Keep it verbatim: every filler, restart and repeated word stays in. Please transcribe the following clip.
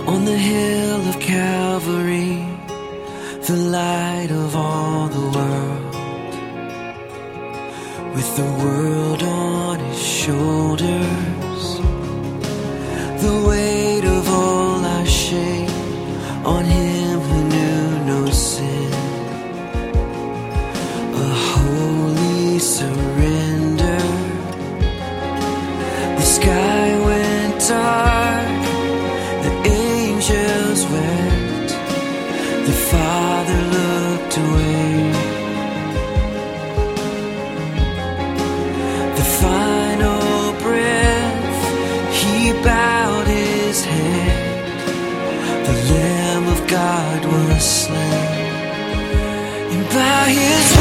On the hill of Calvary, the light of all the world, with the world on his shoulders, the weight of all our shame on him who knew no sin. A holy surrender. The sky went dark, the angels wept, the Father looked away. The final breath, he bowed his head. The Lamb of God was slain, and by his